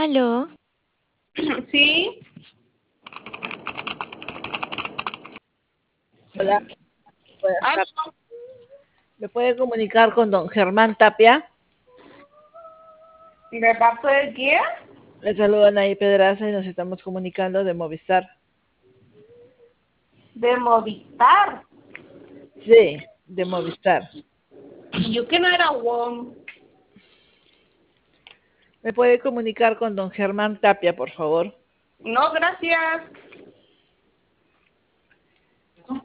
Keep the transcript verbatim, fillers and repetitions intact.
¿Aló? Sí, Hola, buenas aló, tardes. ¿Me puede comunicar con don Germán Tapia? ¿de parte de quién? Le saluda Anaí Pedraza y nos estamos comunicando de Movistar. De Movistar. Sí, de Movistar. Y yo que no era WOM. ¿Me puede comunicar con don Germán Tapia, por favor? No, gracias.